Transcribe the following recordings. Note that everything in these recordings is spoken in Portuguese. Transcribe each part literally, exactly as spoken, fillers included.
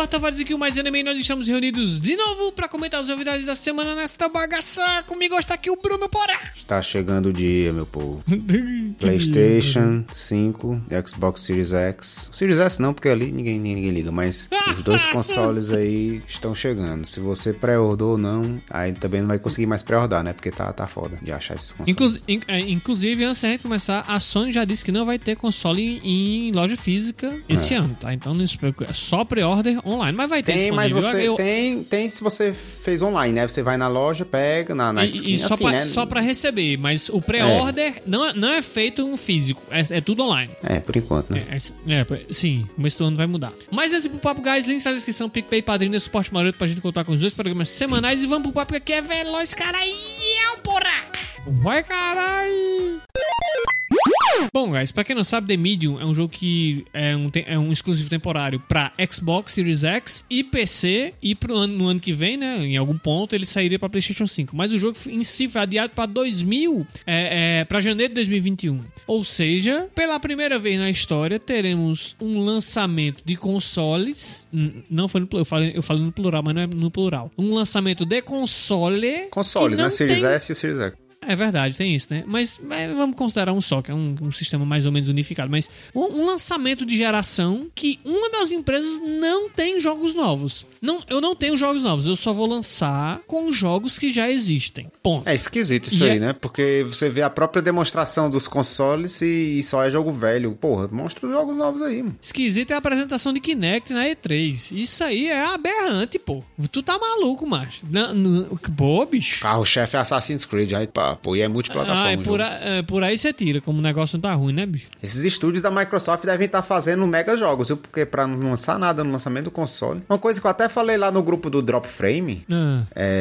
Olá, Tavares, aqui o Mais Anime. Nós estamos reunidos de novo para comentar as novidades da semana nesta bagaça. Comigo está aqui o Bruno Porã. Está chegando o dia, meu povo. PlayStation cinco, Xbox Series X. Series S não, porque ali ninguém, ninguém liga, mas os dois consoles aí estão chegando. Se você pré-ordou ou não, aí também não vai conseguir mais pré-ordar, né? Porque tá, tá foda de achar esses consoles. Inclu- in- inclusive, antes da gente começar, a Sony já disse que não vai ter console em, em loja física esse É. ano, tá? Então não se preocupe, é só pré-order online, mas vai ter Tem, mas disponível. você Eu- tem, tem se você fez online, né? Você vai na loja, pega na, na E, esquina, e só, assim, pra, né? só pra receber, mas o pré-order não, é- não é feito um físico, é, é tudo online. É, por enquanto, né? É, é, é, sim, o mês do ano vai mudar. Mas antes pro Papo Guys, links na descrição, PicPay, Padrinho, Suporte Maroto pra gente contar com os dois programas semanais. E vamos pro papo que aqui é veloz, caralho, porra! Vai, caralho! Bom, guys, pra quem não sabe, The Medium é um jogo que é um, te- é um exclusivo temporário pra Xbox Series X e P C, e pro ano, no ano que vem, né, em algum ponto, ele sairia pra PlayStation cinco. Mas o jogo em si foi adiado pra dois mil, é, é, pra janeiro de dois mil e vinte e um. Ou seja, pela primeira vez na história, teremos um lançamento de consoles. n- Não foi no plural, eu falei, eu falei no plural, mas não é no plural. Um lançamento de console. Consoles, que não né? Series tem- S e o Series X. É verdade, tem isso, né? Mas, mas vamos considerar um só, que é um, um sistema mais ou menos unificado. Mas um, um lançamento de geração que uma das empresas não tem jogos novos. Não, eu não tenho jogos novos, eu só vou lançar com jogos que já existem. Ponto. É esquisito isso E aí, é- né? Porque você vê a própria demonstração dos consoles e, e só é jogo velho. Porra, mostra os jogos novos aí, mano. Esquisito é a apresentação de Kinect na E três. Isso aí é aberrante, pô. Tu tá maluco, macho. Não, não, pô, bicho. Carro-chefe é Assassin's Creed, aí pá, pô, e é multiplataforma. Ah, é o por, jogo. a- é por aí você tira, como o negócio não tá ruim, né, bicho? Esses estúdios da Microsoft devem estar fazendo mega jogos, viu? Porque pra não lançar nada no lançamento do console. Uma coisa que eu até falei lá no grupo do Drop Frame, Ah.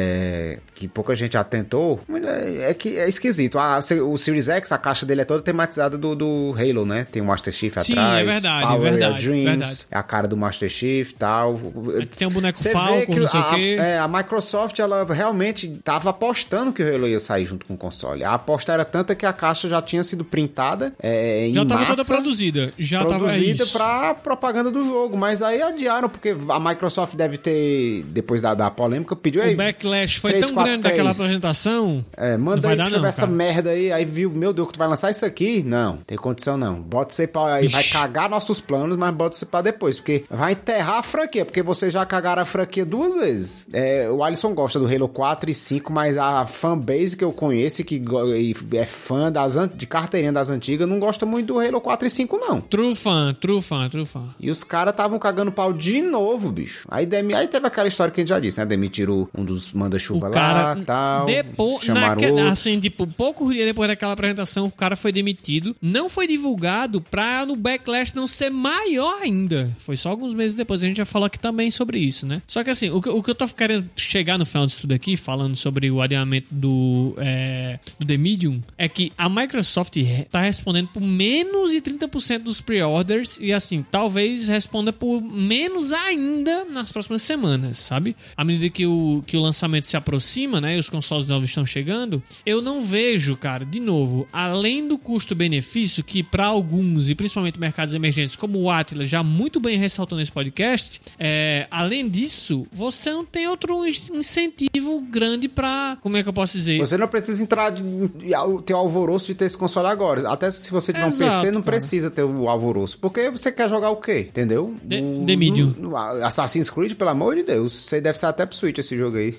é, que pouca gente atentou, é, é que é esquisito. Ah, o Series X, a caixa dele é toda tematizada do, do Halo, né? Tem o Master Chief Sim, atrás. é verdade, Power verdade, Your Dreams, verdade. é a cara do Master Chief e tal. Tem um boneco Você vê Falcon, que não sei a, o quê. é, a Microsoft, ela realmente tava apostando que o Halo ia sair junto com o console. A aposta era tanta que a caixa já tinha sido printada é, em Já tava massa, toda produzida. Já tava produzida isso. pra propaganda do jogo. Mas aí adiaram, porque a Microsoft deve ter, depois da, da polêmica, pediu aí. O backlash foi três, tão quatro, grande daquela três. apresentação. É, Não manda vai aí dar pra não, ver essa cara. merda aí. Aí viu, meu Deus, que tu vai lançar isso aqui? Não, tem condição não. Bota você pra aí, vai Ixi. cagar nossos planos, mas bota você pra depois, porque vai enterrar a franquia, porque vocês já cagaram a franquia duas vezes. É, o Alisson gosta do Halo quatro e cinco, mas a fanbase que eu conheço, que go- e é fã das, an- de carteirinha das antigas, não gosta muito do Halo quatro e cinco, não. True fan, true fan, true fan. E os caras estavam cagando pau de novo, bicho. Aí, demi... aí teve aquela história que a gente já disse, né? Demitiram um dos manda-chuva O lá cara, e tal. depois, chamaram naque- outro. assim, tipo, poucos dias depois daquela apresentação, o cara foi demitido. Não foi divulgado pra no backlash não ser maior ainda. Foi só alguns meses depois. A gente já falou aqui também sobre isso, né? Só que assim, o que, o que eu tô querendo chegar no final disso tudo aqui, falando sobre o adiamento do, é, do The Medium, é que a Microsoft re- tá respondendo por menos de trinta por cento dos pre-orders e assim, talvez responda por menos ainda nas próximas semanas, sabe? À medida que o, que o lançamento se aproxima, né, e os consoles novos estão chegando, eu não vejo, cara, de novo, além do custo-benefício que pra alguns, e principalmente mercados emergentes, como o Atlas já muito bem ressaltou nesse podcast, é, além disso, você não tem outro incentivo grande pra, como é que eu posso dizer? Você não precisa entrar de, ter o alvoroço de ter esse console agora. Até se você tiver um Exato, P C, não cara. precisa ter o alvoroço. Porque você quer jogar o quê? Entendeu? The- O- The Medium. no- no Assassin's Creed, pelo amor de Deus. Isso aí deve ser até pro Switch esse jogo aí.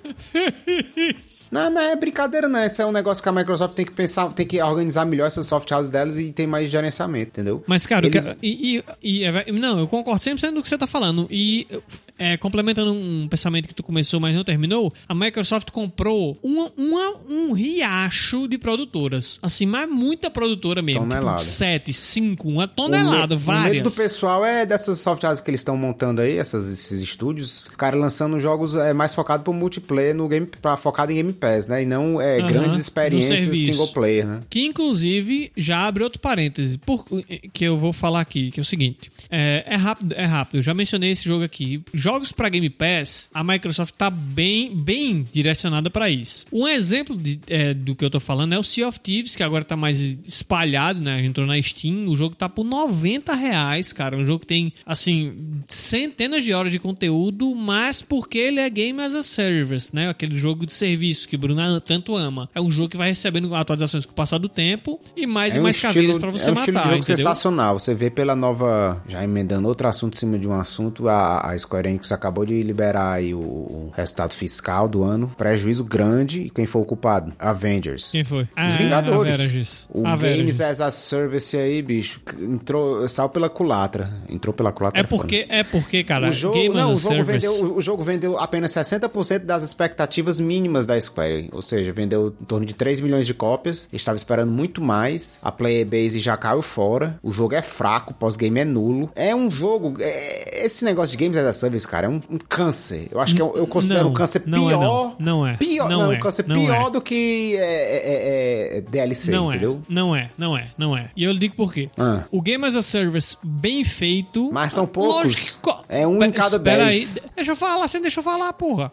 Não, mas é brincadeira, né? Esse é um negócio que a Microsoft tem que pensar, tem que organizar melhor essas soft houses delas e tem mais gerenciamento, entendeu? Mas, cara, Eles- eu quero- e, e- e é ve- não, eu concordo cem por cento do que você tá falando. E é, complementando um pensamento que tu começou, mas não terminou, a Microsoft comprou uma, uma- um riacho de produtoras. Assim, mas muita produtora mesmo. Tonelada. Tipo, sete, cinco, uma tonelada, o me- várias. O medo do pessoal é dessas soft houses que eles estão montando aí, essas, esses estúdios, o cara lançando jogos é, mais focado pro multiplayer, no game, pra, focado em Game Pass, né? E não é, Aham, grandes no experiências serviço. single player, né? Que, inclusive, já abre outro parêntese, por, que eu vou falar aqui, que é o seguinte. É, é rápido, é rápido. Eu já mencionei esse jogo aqui. Jogos pra Game Pass, a Microsoft tá bem, bem direcionada pra isso. Um exemplo de, é, do, o que eu tô falando é o Sea of Thieves, que agora tá mais espalhado, né? Entrou na Steam, o jogo tá por noventa reais, cara. Um jogo que tem, assim, centenas de horas de conteúdo, mas porque ele é Game as a Service, né? Aquele jogo de serviço que o Bruno tanto ama. É um jogo que vai recebendo atualizações com o passar do tempo e mais é e mais um caveiras estilo, pra você é um matar, estilo de jogo entendeu? sensacional. Você vê pela nova... Já emendando outro assunto em cima de um assunto, a, a Square Enix acabou de liberar aí o, o resultado fiscal do ano. Prejuízo grande. E quem foi o culpado? Avengers. Quem foi? Os ah, Vingadores. Avengers. O Avengers. Games as a Service aí, bicho, entrou, saiu pela culatra. Entrou pela culatra. É porque, é porque, cara, o jogo, Game não, as o a jogo Service... vendeu, o jogo vendeu apenas sessenta por cento das expectativas mínimas da Square. Ou seja, vendeu em torno de três milhões de cópias. Estava esperando muito mais. A player base já caiu fora. O jogo é fraco, o pós-game é nulo. É um jogo... É, esse negócio de Games as a Service, cara, é um, um câncer. Eu acho que eu, eu considero não, um câncer não pior... É, não. não é. Pior, não, não, é. um câncer não pior é. do que é, é, é, D L C, não entendeu? É. Não é, não é, não é. E eu lhe digo por quê. Ah. O Game as a Service bem feito... Mas são poucos. Lógico, é um em cada dez. Aí, deixa eu falar, você deixa eu falar, porra.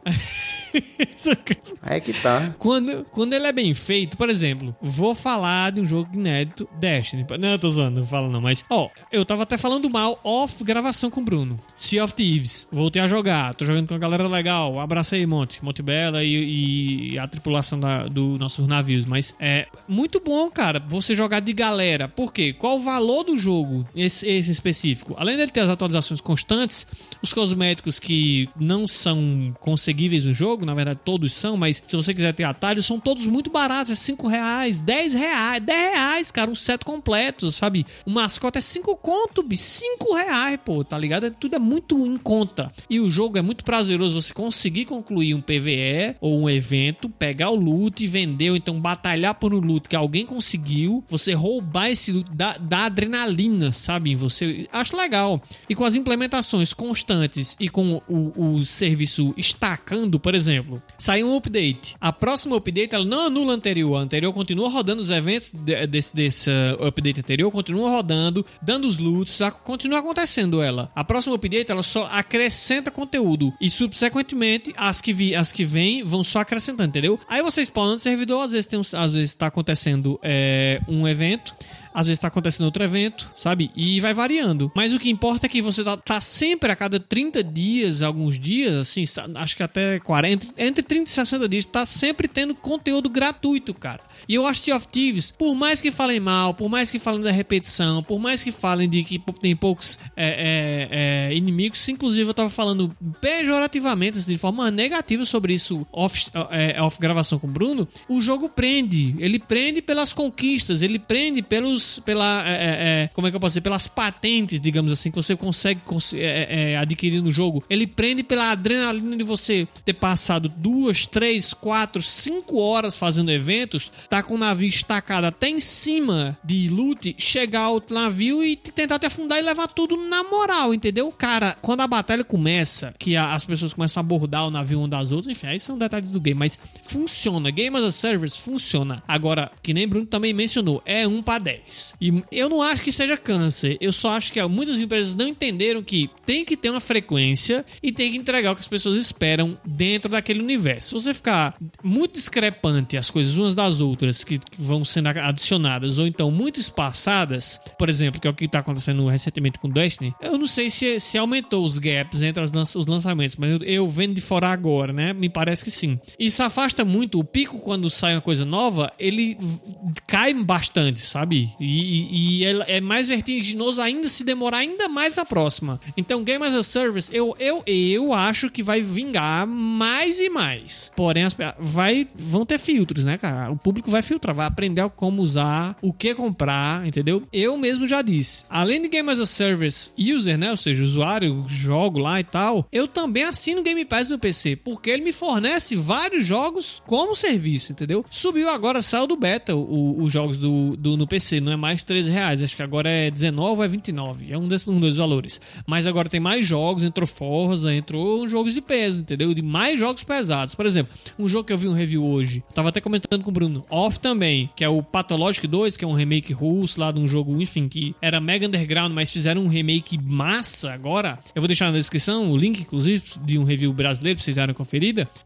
Aí que tá. Quando, quando ele é bem feito, por exemplo, vou falar de um jogo inédito, Destiny. Não, eu tô zoando, não falo não, mas... Ó, eu tava até falando mal off gravação com o Bruno. Sea of Thieves. Voltei a jogar. Tô jogando com uma galera legal. Abracei Monte. Monte Bela e, e a tripulação da, do nossos navios. Mas é muito bom, cara, você jogar de galera. Por quê? Qual o valor do jogo, esse, esse específico? Além dele ter as atualizações constantes, os cosméticos que não são conseguíveis no jogo, na verdade todos são, mas se você quiser ter atalhos, são todos muito baratos. É cinco reais, dez reais, dez reais, cara, um set completo, sabe? O mascote é cinco conto, bicho. cinco reais, pô, tá ligado? É, tudo é muito em conta. E o jogo é muito prazeroso você conseguir concluir um P V E ou um evento, pegar o loot e vender, ou então batalhar por um loot que alguém conseguiu, você roubar esse loot, dá, dá adrenalina, sabe? Você acho legal. E com as implementações constantes e com o, o serviço estacando, por exemplo, sai um update. A próxima update, ela não anula a anterior. A anterior continua rodando os eventos de, desse, desse uh, update anterior, continua rodando, dando os loots, continua acontecendo ela. A próxima update, ela só acrescenta conteúdo. E, subsequentemente, as que, vi, as que vêm vão só acrescentando, entendeu? Aí você spawna no servidor, às vezes, tem um, às vezes tá acontecendo é, um evento, às vezes tá acontecendo outro evento, sabe? E vai variando. Mas o que importa é que você tá, tá sempre a cada trinta dias, alguns dias, assim, acho que até quarenta, entre trinta e sessenta dias, tá sempre tendo conteúdo gratuito, cara. E eu acho Sea of Thieves, por mais que falem mal, por mais que falem da repetição, por mais que falem de que tem poucos é, é, é, inimigos, inclusive eu tava falando pejorativamente, assim, de forma negativa sobre isso off, é, off gravação com o Bruno, o jogo prende. Ele prende pelas conquistas, ele prende pelos pela, é, é, como é que eu posso dizer, pelas patentes, digamos assim, que você consegue é, é, adquirir no jogo. Ele prende pela adrenalina de você ter passado duas, três, quatro, cinco horas fazendo eventos, tá com o navio estacado até em cima de loot, chegar ao navio e tentar te afundar e levar tudo na moral, entendeu? Cara, quando a batalha começa, que a, as pessoas começam a abordar o navio um das outras, enfim, aí são detalhes do game, mas funciona. Game as a Service funciona. Agora, que nem Bruno também mencionou, é um pra dez. E eu não acho que seja câncer. Eu só acho que muitas empresas não entenderam que tem que ter uma frequência e tem que entregar o que as pessoas esperam dentro daquele universo. Se você ficar muito discrepante as coisas umas das outras que vão sendo adicionadas, ou então muito espaçadas, por exemplo, que é o que está acontecendo recentemente com Destiny, eu não sei se, se aumentou os gaps entre as, os lançamentos, mas eu, eu vendo de fora agora, né? Me parece que sim. Isso afasta muito. O pico, quando sai uma coisa nova, ele cai bastante, sabe? E, e é, é mais vertiginoso ainda se demorar ainda mais a próxima. Então, Game as a Service, eu, eu, eu acho que vai vingar mais e mais. Porém, as, vai, vão ter filtros, né, cara? O público vai filtrar, vai aprender como usar, o que comprar, entendeu? Eu mesmo já disse. Além de Game as a Service user, né, ou seja, usuário, jogo lá e tal, eu também assino Game Pass no P C, porque ele me fornece vários jogos como serviço, entendeu? Subiu agora, saiu do beta os jogos do, do, no P C, não é mais treze reais, acho que agora é dezenove ou é vinte e nove, é um desses um dois valores. Mas agora tem mais jogos, entrou Forza, entrou jogos de peso, entendeu? De mais jogos pesados. Por exemplo, um jogo que eu vi um review hoje, tava até comentando com o Bruno, Off também, que é o Pathologic dois, que é um remake russo lá de um jogo, enfim, que era mega underground, mas fizeram um remake massa agora. Eu vou deixar na descrição o link, inclusive, de um review brasileiro, pra vocês darem uma conferida. Tá lá,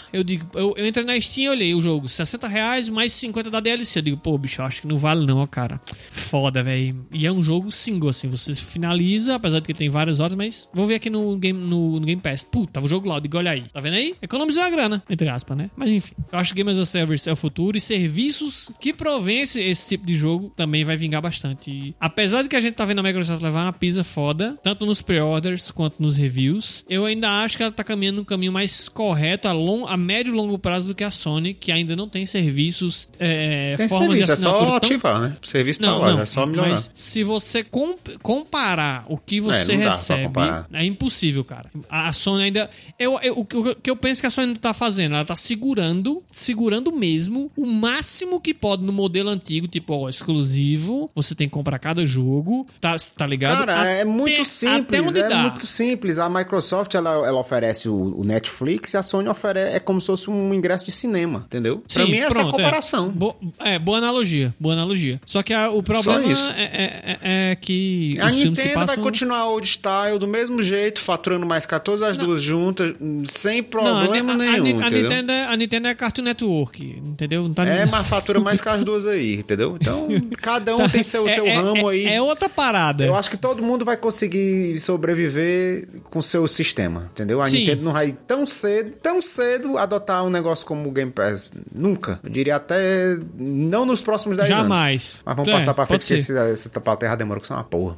eu digo, eu, eu entrei na Steam e olhei o jogo, sessenta reais mais cinquenta da D L C. Eu digo, pô, bicho, eu acho que não vale não, ó, cara. Foda, velho. E é um jogo single, assim, você finaliza, apesar de que tem várias horas, mas vou ver aqui no Game, no, no Game Pass. Puta, tava o jogo lá, eu digo, olha aí. Tá vendo aí? Economizou a grana, entre aspas, né? Mas enfim, eu acho que Game as a Service é o futuro e serviços que provém esse, esse tipo de jogo também vai vingar bastante. E, apesar de que a gente tá vendo a Microsoft levar uma pisa foda, tanto nos pre-orders quanto nos reviews, eu ainda acho que ela tá caminhando um caminho mais correto a, long, a médio e longo prazo do que a Sony, que ainda não tem serviços, é, tem formas serviço, de assinatura. É só tão... ativar, né? O serviço não, tá lá, não, é só melhorar. Mas se você comp- comparar o que você é, não dá recebe, pra comparar. é impossível, cara. A Sony ainda... Eu, eu, o que eu penso que a Sony tá fazendo, ela tá segurando, segurando mesmo o máximo que pode no modelo antigo, tipo, ó, exclusivo, você tem que comprar cada jogo, tá, tá ligado? Cara, até, é muito simples, até onde é dá. muito simples. A Microsoft, ela, ela oferece o, o Netflix e a Sony oferece, é como se fosse um ingresso de cinema, entendeu? Sim, pra mim é pronto, essa a comparação. É. Bo- é, boa analogia, boa analogia. Só que a, o problema é, é, é, é que a os filmes que Nintendo passam... vai continuar old style do mesmo jeito, faturando mais que todas as Não. duas juntas, sem Não, problema a, a, nenhum, a, a, entendeu? Nintendo é, a Nintendo é Cartoon Network, entendeu? Não tá É, mas fatura mais que as duas aí, entendeu? Então, cada um tem seu, é, seu é, ramo é, aí. É outra parada. Eu acho que todo mundo vai conseguir sobreviver com seu sistema, entendeu? A Sim. Nintendo não vai tão cedo, tão cedo adotar um negócio como o Game Pass. Nunca. Eu diria até não nos próximos dez anos. Jamais. Mas vamos É, passar pra pode frente, ser. porque esse, esse pauta erra demora, que isso é uma porra.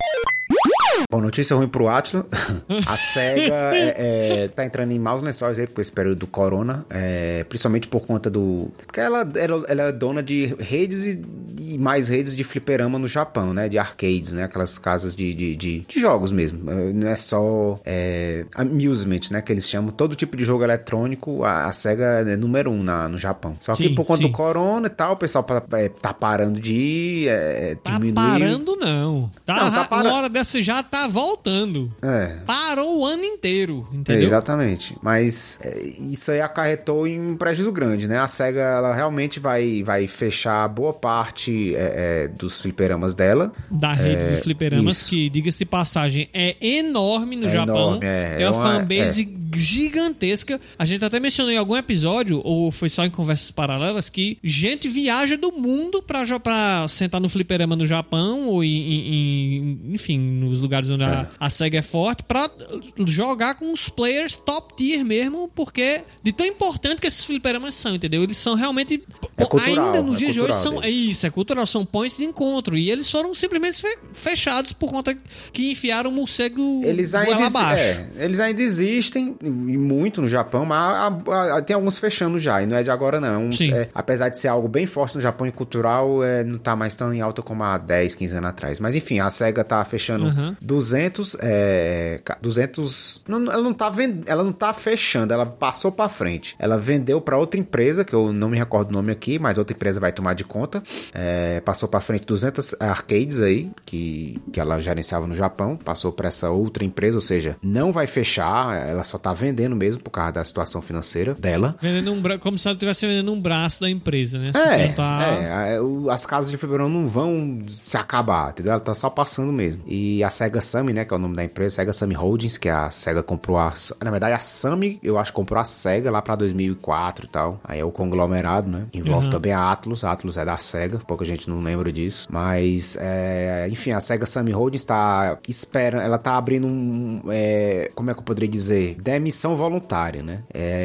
Bom, notícia ruim pro Atlas. A SEGA é, é, tá entrando em maus lençóis aí com esse período do corona, é, principalmente por conta do... Porque ela, ela, ela é dona de redes e, e mais redes de fliperama no Japão, né? De arcades, né? Aquelas casas de, de, de, de jogos mesmo. Não é só é, amusement, né? Que eles chamam. Todo tipo de jogo eletrônico, a, a SEGA é número um na, no Japão. Só que Sim, por conta sim. do corona e tal, o pessoal tá, é, tá parando de ir, é, Tá diminuir. parando, não. Tá, Não, tá para- Uma hora dessa já tá voltando. É. Parou o ano inteiro, É, entendeu? exatamente, mas é, isso aí acarretou em um prejuízo grande, né? A SEGA, ela realmente vai, vai fechar boa parte é, é, dos fliperamas dela. Da rede É, de fliperamas, isso. que, diga-se de passagem, é enorme no É Japão. enorme, é, Tem é uma, uma- fanbase gigantesca. A gente até mencionou em algum episódio, ou foi só em conversas paralelas, que gente viaja do mundo pra, jo- pra sentar no fliperama no Japão, ou em, em- em- enfim, nos lugares onde a, a SEGA é forte, pra jogar com os players top tier mesmo, porque de tão importante que esses fliperamas são, entendeu? Eles são realmente... É cultural, ainda nos é dias de hoje cultural são... É deles. isso, é cultural, são points de encontro. E eles foram simplesmente fe- fechados por conta que enfiaram o morcego Eles ainda, goela exi- abaixo. é, eles ainda existem, e muito no Japão, mas a- a- a- tem alguns fechando já, e não é de agora não. É um- Sim. é, apesar de ser algo bem forte no Japão e cultural, é, não tá mais tão em alta como há dez, quinze anos atrás. Mas enfim, a SEGA tá fechando Uhum. duzentos, é, ca- duzentos, não, ela, não tá vend, ela não tá fechando, ela passou pra frente. Ela vendeu pra outra empresa, que eu não me recordo o nome aqui, mas outra empresa vai tomar de conta. É, passou pra frente duzentos arcades aí, que, que ela gerenciava no Japão, passou pra essa outra empresa, ou seja, não vai fechar, ela só tá vendendo mesmo por causa da situação financeira dela. Vendendo um bra... Como se ela estivesse vendendo um braço da empresa, né? É, Não tá- é, é, o- as casas de fliperama não vão se acabar, entendeu? Ela tá só passando mesmo. E a Sega Sammy, né, que é o nome da empresa, Sega Sammy Holdings, que a Sega comprou a... Na verdade, a Sammy, eu acho, comprou a Sega lá pra dois mil e quatro e tal. Aí é o conglomerado, né? Envolve Uhum. também a Atlus. A Atlus é da Sega, pouca gente não lembra disso. Mas, é, enfim, a Sega Sammy Holdings tá esperando... Ela tá abrindo um... É, como é que eu poderia dizer? Demissão voluntária, né?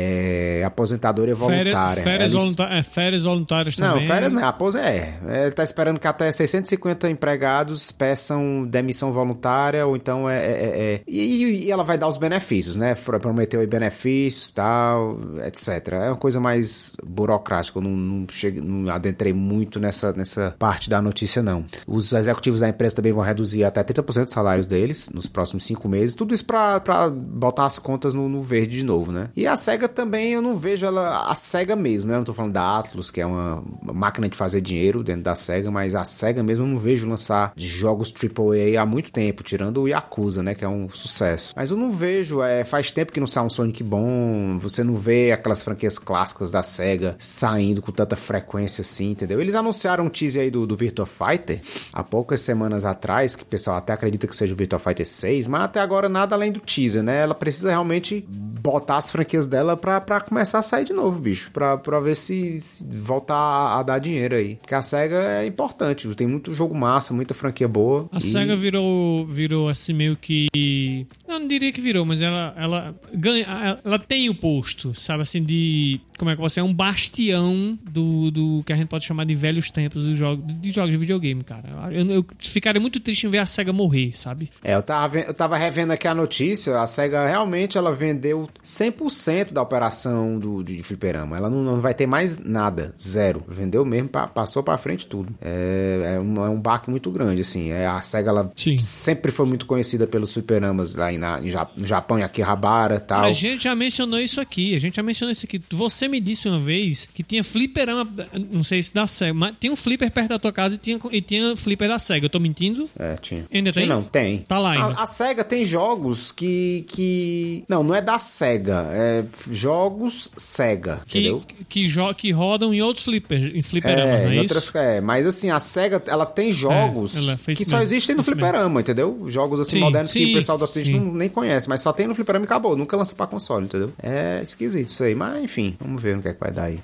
É, aposentadoria voluntária. Férias, férias, Eles- volunta- é, férias voluntárias não, também. férias não, a pose é. Ele tá esperando que até seiscentos e cinquenta empregados peçam demissão voluntária, ou então é... é- é- é- E, e ela vai dar os benefícios, né? Prometeu aí benefícios e tal, etcétera. É uma coisa mais burocrática, eu não, não, cheguei, não adentrei muito nessa, nessa parte da notícia, não. Os executivos da empresa também vão reduzir até trinta por cento dos salários deles nos próximos cinco meses, tudo isso pra, pra botar as contas no, no verde de novo, né? E a SEGA também, eu não vejo ela, a SEGA mesmo, né? Eu não tô falando da Atlus, que é uma máquina de fazer dinheiro dentro da SEGA, mas a SEGA mesmo eu não vejo lançar jogos triplo A há muito tempo, tirando o Yakuza, né? Que é um sucesso. Mas eu não vejo, é, faz tempo que não sai um Sonic bom, você não vê aquelas franquias clássicas da SEGA saindo com tanta frequência assim, entendeu? Eles anunciaram um teaser aí do, do Virtua Fighter há poucas semanas atrás, que o pessoal até acredita que seja o Virtua Fighter seis, mas até agora nada além do teaser, né? Ela precisa realmente botar as franquias dela pra, pra começar a sair de novo, bicho. Pra, pra ver se, se voltar a, a dar dinheiro aí. Porque a SEGA é importante. Tem muito jogo massa, muita franquia boa. A e... SEGA virou, virou assim meio que... Eu não diria que virou, mas ela, ela ganha... Ela tem o posto, sabe? Assim, de... Como é que você é? Um bastião do, do que a gente pode chamar de velhos tempos de jogos de, jogos de videogame, cara. Eu, eu ficaria muito triste em ver a SEGA morrer, sabe? É, eu tava, eu tava revendo aqui a notícia. A SEGA realmente ela vendeu cem por cento da operação do, de fliperama. Ela não, não vai ter mais nada. Zero. Vendeu mesmo, pa, passou pra frente tudo. É, é, um, é um baque muito grande, assim. É, a SEGA, ela Sim. sempre foi muito conhecida pelos fliperamas lá na, no Japão, em Akihabara e tal. A gente já mencionou isso aqui. A gente já mencionou isso aqui. Você me disse uma vez que tinha fliperama, não sei se da SEGA, mas tinha um flipper perto da tua casa e tinha, e tinha flipper da SEGA. Eu tô mentindo? É, tinha. Ainda tem? Não, tem. Tá lá ainda. A, a SEGA tem jogos que, que... Não, não é da SEGA. É jogos SEGA, que, entendeu? Que, que, que rodam em outros flippers, em fliperama, é, não é outras, isso? É, mas assim, a SEGA, ela tem jogos é, que só mesmo, existem no fliperama, mesmo. Entendeu? Jogos assim, sim, modernos sim, que o pessoal do Ocidente não, nem conhece, mas só tem no fliperama e acabou. Nunca lança pra console, entendeu? É esquisito isso aí, mas enfim, vamos ver no que é que vai dar aí.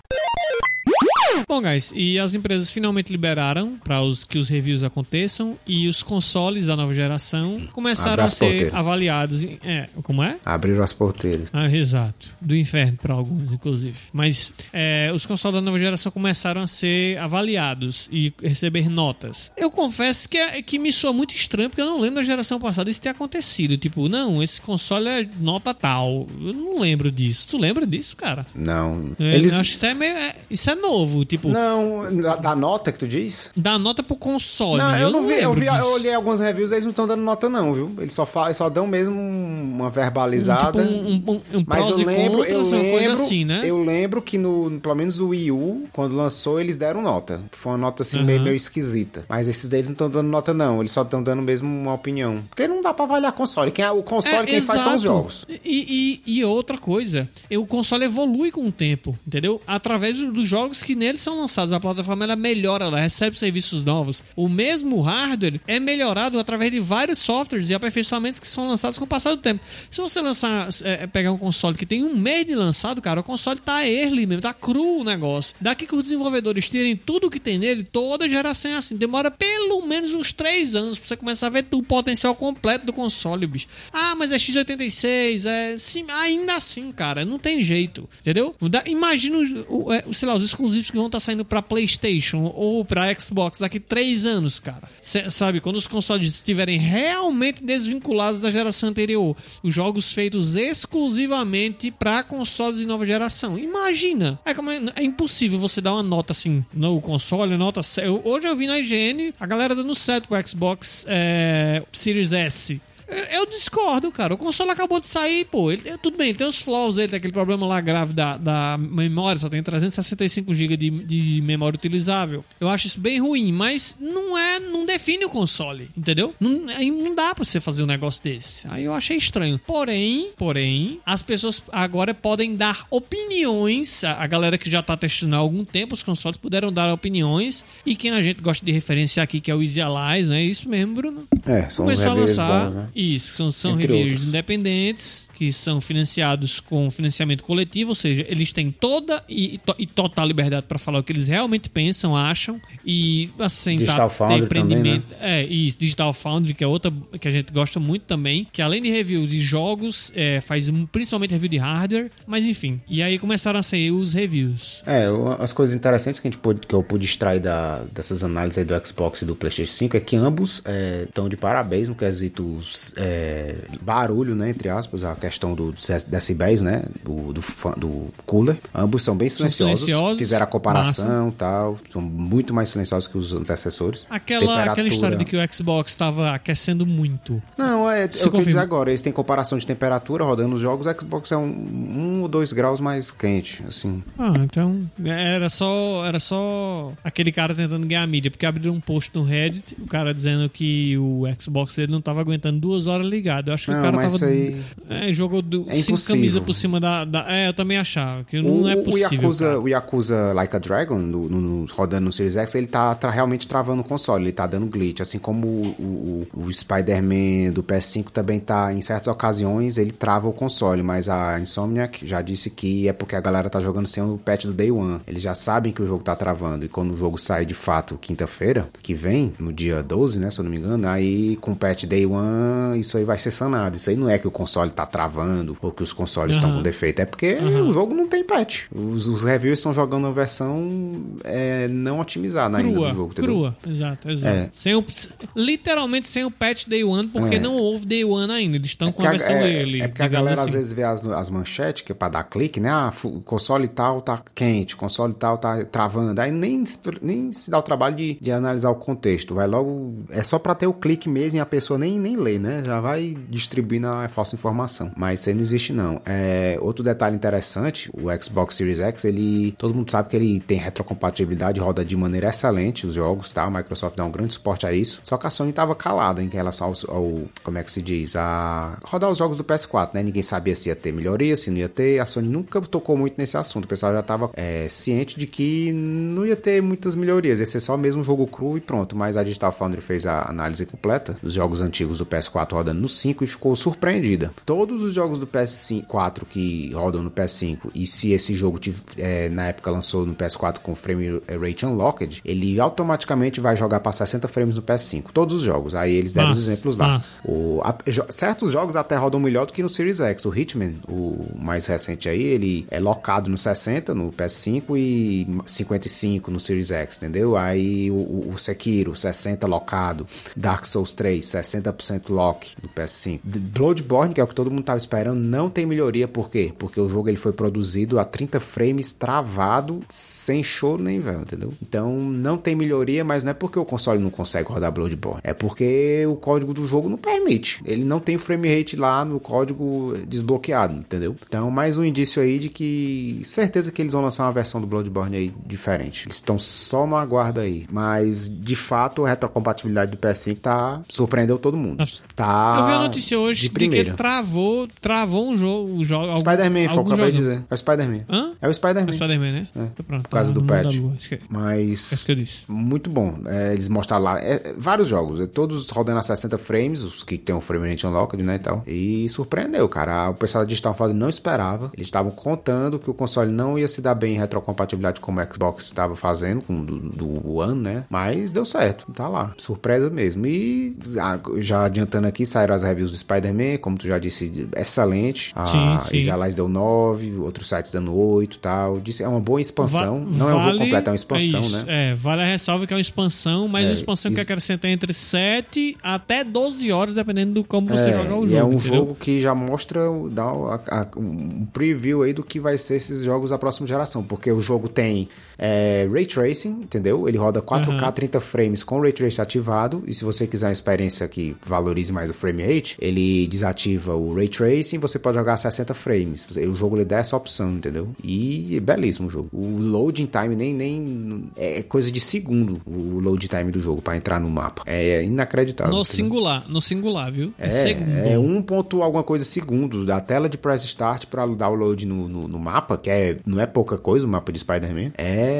Bom, guys, e as empresas finalmente liberaram para os, que os reviews aconteçam e os consoles da nova geração começaram a ser porteiras. avaliados. Em, é, como é? Abriram as porteiras. Ah, exato. Do inferno para alguns, inclusive. Mas é, os consoles da nova geração começaram a ser avaliados e receber notas. Eu confesso que, é, que me soa muito estranho, porque eu não lembro da geração passada isso ter acontecido. Tipo, não, esse console é nota tal. Eu não lembro disso. Tu lembra disso, cara? Não. Eu, Eles... eu acho que isso é, meio, é, isso é novo. Tipo, não, da, da nota que tu diz? Da nota pro console. Não, eu, eu não vi. Eu, vi disso. eu olhei algumas reviews, eles não estão dando nota, não, viu? Eles só, falam, eles só dão mesmo uma verbalizada. Um, tipo um, um, um mas eu lembro, contras, eu lembro, coisa assim, né? Eu lembro que no, pelo menos o Wii U, quando lançou, eles deram nota. Foi uma nota assim, uhum. meio, meio esquisita. Mas esses deles não estão dando nota, não. Eles só estão dando mesmo uma opinião. Porque não dá pra avaliar console. Quem é, o console, é, quem exato. faz são os jogos. E, e, e outra coisa, o console evolui com o tempo, entendeu? Através dos jogos que neles são lançados. A plataforma ela melhora, ela recebe serviços novos. O mesmo hardware é melhorado através de vários softwares e aperfeiçoamentos que são lançados com o passar do tempo. Se você lançar, é, pegar um console que tem um mês de lançado, cara, o console tá early mesmo, tá cru o negócio. Daqui que os desenvolvedores tirem tudo que tem nele, toda geração é assim. Demora pelo menos uns três anos pra você começar a ver o potencial completo do console, bicho. Ah, mas é X oitenta e seis, é... Sim, ainda assim, cara, não tem jeito, entendeu? Imagina os, sei lá, os exclusivos que vão estar saindo pra PlayStation ou pra Xbox daqui três anos, cara. C- sabe, quando os consoles estiverem realmente desvinculados da geração anterior, os jogos feitos exclusivamente pra consoles de nova geração. Imagina! É, como é, é impossível você dar uma nota assim no console, nota sete. Hoje eu vi na I G N a galera dando sete pro Xbox é, Series S. Eu discordo, cara. O console acabou de sair, pô. Ele, tudo bem, tem os flaws, ele tem aquele problema lá grave da, da memória, só tem trezentos e sessenta e cinco gigas de, de memória utilizável. Eu acho isso bem ruim, mas não é, não define o console, entendeu? Não, não dá pra você fazer um negócio desse. Aí eu achei estranho. Porém, porém, as pessoas agora podem dar opiniões. A, a galera que já tá testando há algum tempo os consoles puderam dar opiniões. E quem a gente gosta de referenciar aqui, que é o Easy Allies, né? Isso mesmo, Bruno? É, são começou a lançar. Bons, né? Isso, são, são reviews independentes que são financiados com financiamento coletivo, ou seja, eles têm toda e, to, e total liberdade para falar o que eles realmente pensam, acham e assim, Digital tá, Foundry tem empreendimento. Também, né? É, isso, Digital Foundry, que é outra que a gente gosta muito também, que além de reviews de jogos, é, faz principalmente review de hardware, mas enfim. E aí começaram a sair os reviews. É, as coisas interessantes que, a gente pôde, que eu pude extrair da, dessas análises aí do Xbox e do PlayStation cinco é que ambos estão é, de parabéns no quesito É, barulho, né, entre aspas, a questão do, dos decibéis, né, do, do, do cooler. Ambos são bem silenciosos, são silenciosos, fizeram a comparação e tal, são muito mais silenciosos que os antecessores. Aquela, aquela história de que o Xbox estava aquecendo muito. Não, é, é o que eu dizer agora, eles têm comparação de temperatura rodando os jogos, o Xbox é um, um ou dois graus mais quente, assim. Ah, então era só, era só aquele cara tentando ganhar a mídia, porque abriram um post no Reddit, o cara dizendo que o Xbox ele não estava aguentando duas horas ligado. Eu acho que não, o cara tava. Aí... É, jogou do... é cinco camisas por cima da, da. É, eu também achava. Que não o, é possível. O Yakuza, o Yakuza Like a Dragon, no, no, no, rodando no Series X, ele tá, tá realmente travando o console. Ele tá dando glitch. Assim como o, o, o Spider-Man do P S cinco também tá, em certas ocasiões, ele trava o console, mas a Insomniac já disse que é porque a galera tá jogando sem o patch do Day One. Eles já sabem que o jogo tá travando, e quando o jogo sai de fato quinta-feira, que vem, no dia doze, né, se eu não me engano, aí com o patch Day One, isso aí vai ser sanado. Isso aí não é que o console tá travando, ou que os consoles estão uhum. com defeito, é porque uhum. o jogo não tem patch. Os, os reviews estão jogando uma versão é, não otimizada crua, ainda do jogo, entendeu? Crua, exato, exato. É. Sem o, literalmente sem o patch Day One, porque é. não houve Day One ainda, eles estão é com a versão é, dele. É porque a galera assim. às vezes vê as, as manchetes, que é pra dar clique, né? Ah, o console tal tá quente, o console tal tá travando, aí nem, nem se dá o trabalho de, de analisar o contexto, vai logo, é só pra ter o clique mesmo e a pessoa nem, nem lê, né? Já vai distribuindo a falsa informação, mas isso aí não existe não. É, outro detalhe interessante, o Xbox Series X, ele, todo mundo sabe que ele tem retrocompatibilidade, roda de maneira excelente os jogos, tá? A Microsoft dá um grande suporte a isso, só que a Sony tava calada em relação ao, ao como é que se diz, a rodar os jogos do P S quatro, né? Ninguém sabia se ia ter melhoria, se não ia ter, a Sony nunca tocou muito nesse assunto, o pessoal já tava é, ciente de que não ia ter muitas melhorias, ia ser só mesmo um jogo cru e pronto, mas a Digital Foundry fez a análise completa dos jogos antigos do P S quatro rodando no cinco e ficou surpreendida. Todos os jogos do P S quatro que rodam no P S cinco, e se esse jogo é, na época lançou no P S quatro com Frame Rate Unlocked, ele automaticamente vai jogar para sessenta frames no P S cinco, todos os jogos, aí eles deram os exemplos lá. O, a, certos jogos até rodam melhor do que no Series X. O Hitman, o mais recente aí, ele é locado no sessenta no P S cinco e cinquenta e cinco no Series X, entendeu? Aí o, o Sekiro, sessenta locado. Dark Souls três, sessenta por cento lock do P S cinco. Bloodborne, que é o que todo mundo tava esperando, não tem melhoria. Por quê? Porque o jogo ele foi produzido a trinta frames travado, sem choro nem véu, entendeu? Então não tem melhoria, mas não é porque o console não consegue rodar Bloodborne, é porque o código do jogo não permite. Ele não tem frame rate lá no código desbloqueado, entendeu? Então, mais um indício aí de que certeza que eles vão lançar uma versão do Bloodborne aí diferente. Eles estão só no aguardo aí. Mas, de fato, a retrocompatibilidade do P S cinco tá... surpreendeu todo mundo. Tá... Eu vi a notícia hoje de, de que travou, travou um jogo... Um jogo Spider-Man, foi o que eu acabei de dizer. É o Spider-Man. Hã? É o Spider-Man. É o Spider-Man, né? É. Pronto, por causa tá, do patch. Mas... É isso que eu disse. Muito bom. É, eles mostraram lá é, vários jogos. É, todos rodando a sessenta frames, os que tem um frame rate unlocked, né, e tal. E surpreendeu, cara. O pessoal da Digital Foundry não esperava. Eles estavam contando que o console não ia se dar bem em retrocompatibilidade como o Xbox estava fazendo com do, do One, né? Mas deu certo. Tá lá. Surpresa mesmo. E já adiantando aqui, saíram as reviews do Spider-Man, como tu já disse, excelente. A Easy Allies deu nove, outros sites dando oito e tal. Disse, é uma boa expansão. Va- não vale, é um jogo completo, é uma expansão, é né? É, vale a ressalva que é uma expansão, mas é, uma expansão is... que acrescenta entre sete até doze horas, dependendo do como você é, jogar o e jogo. É um entendeu? jogo que já mostra dá a, a, um preview aí do que vai ser esses jogos da próxima geração, porque o jogo tem é, Ray Tracing, entendeu? Ele roda quatro K, uhum. trinta frames com Ray Tracing ativado, e se você quiser uma experiência que valorize mais o frame rate, ele desativa o Ray Tracing, você pode jogar a sessenta frames. O jogo lhe dá essa opção, entendeu? E é belíssimo o jogo. O loading time nem, nem é coisa de segundo, o load time do jogo pra entrar no mapa. É inacreditável. No entendeu? singular, no singular, viu? É, segundo. É um ponto alguma coisa segundo da tela de press start pra dar o load no, no, no mapa, que é, não é pouca coisa o mapa de Spider-Man.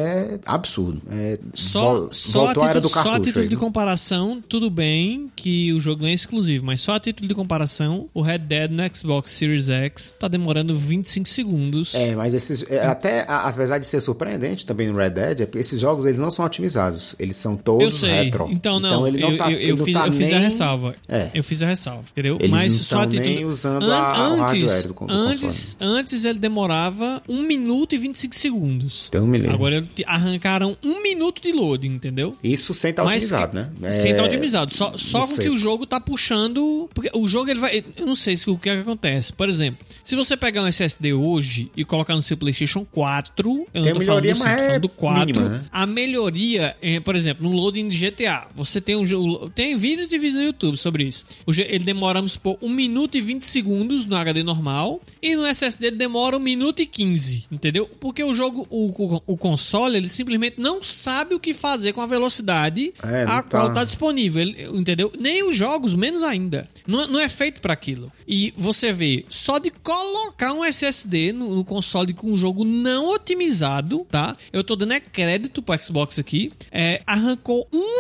É absurdo. É, só vol, só, a título, do só a título aí, de né? comparação, tudo bem que o jogo não é exclusivo, mas só a título de comparação, o Red Dead no Xbox Series X tá demorando vinte e cinco segundos. É, mas esses, é, até apesar de ser surpreendente também no Red Dead, é porque esses jogos eles não são otimizados, eles são todos eu sei. retro. Então não, então, ele não eu, tá, eu, ele eu, não fiz, tá eu fiz nem... a ressalva. É. Eu fiz a ressalva, entendeu? Eles mas não só a título... título... usando An- a, antes, do, do antes, antes ele demorava um minuto e vinte e cinco segundos. Então, me lembro. Agora arrancaram um minuto de loading, entendeu? Isso sem estar otimizado, né? É... Sem estar otimizado. Só, só com sei. que o jogo tá puxando... Porque o jogo, ele vai... Eu não sei se, o que, é que acontece. Por exemplo, se você pegar um S S D hoje e colocar no seu PlayStation quatro... Eu tem não tô falando do cinco, mas tô falando do quatro. Mínima, né? A melhoria, é, por exemplo, no loading de G T A, você tem um jogo... Tem vídeos e vídeos no YouTube sobre isso. O, ele demora, vamos supor, um minuto e vinte segundos no H D normal, e no S S D ele demora um minuto e quinze, entendeu? Porque o jogo, o, o, o console, ele simplesmente não sabe o que fazer com a velocidade é, a tá... qual tá disponível, ele, entendeu? Nem os jogos, menos ainda. Não, não é feito pra aquilo. E você vê, só de colocar um S S D no, no console com um jogo não otimizado, tá? Eu tô dando é crédito pro Xbox aqui, é, arrancou um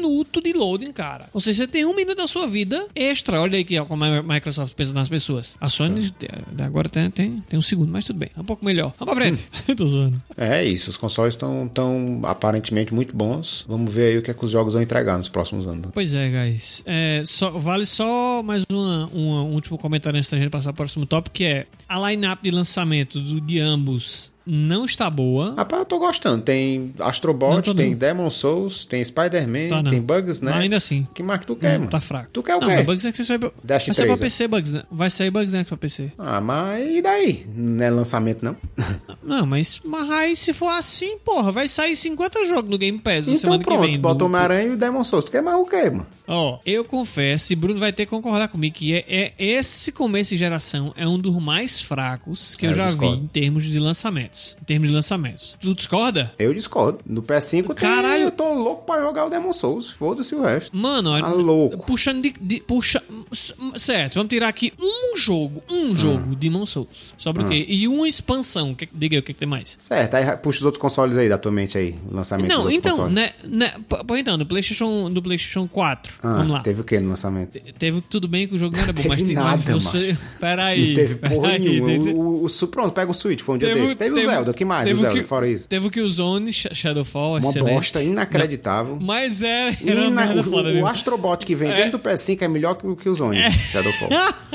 minuto de loading, cara. Ou seja, você tem um minuto da sua vida extra. Olha aí que ó, como a Microsoft pensa nas pessoas. A Sony é. agora tem, tem, tem um segundo, mas tudo bem. É um pouco melhor. Vamos pra frente. Tô zoando. É isso, os consoles estão tão, aparentemente muito bons. Vamos ver aí o que é que os jogos vão entregar nos próximos anos. Pois é, guys. É, só, vale só mais uma, uma, um último comentário antes da gente passar para o próximo tópico, que é a line-up de lançamento do, de ambos não está boa. Rapaz, eu tô gostando. Tem Astrobot, tô tem não. Demon Souls, tem Spider-Man, tá, tem Bugs, né? Ainda assim. Que mais que tu quer, não, mano? Tá fraco. Tu quer o não, quê? Bugs Next vai, vai sair pra P C, Bugs, né? Vai sair Bugs Next pra P C. Ah, mas e daí? Não é lançamento, não? Não, mas, mas aí se for assim, porra, vai sair cinquenta jogos no Game Pass então, semana pronto, que vem. Então pronto, bota o Homem-Aranha e o Demon Souls. Tu quer mais o quê, mano? Ó, eu confesso, e Bruno vai ter que concordar comigo, que é, é esse começo de geração é um dos mais fracos que é, eu já eu vi em termos de lançamentos. Em termos de lançamentos. Tu discorda? Eu discordo. No P S cinco Caralho, tem, eu tô louco pra jogar o Demon Souls. Foda-se o resto. Mano, tá louco. Puxando de, de puxa, certo, vamos tirar aqui um jogo, um hum. jogo de Demon Souls. Sobre hum. o quê? E uma expansão. Que, diga aí o que, que tem mais. Certo, aí puxa os outros consoles aí da tua mente aí, o lançamento. Não, dos outros então, consoles. né, né, pô, então, do PlayStation, do PlayStation quatro. Ah, vamos lá. Teve o que no lançamento? Te, teve tudo bem que o jogo não era bom, teve mas teve nada, você. Peraí. Não teve porra aí, nenhuma. deixa... O, o, o, pronto, pega um Switch, foi um dia teve, desse. Teve, teve o Zelda, o que mais do Zelda, que, fora isso? Teve o Killzone, Shadowfall, uma excelente. bosta inacreditável. Não, mas era, era Ina, uma o, foda, o Astrobot que vem é. dentro do P S cinco é melhor que o Killzone, é. Shadowfall.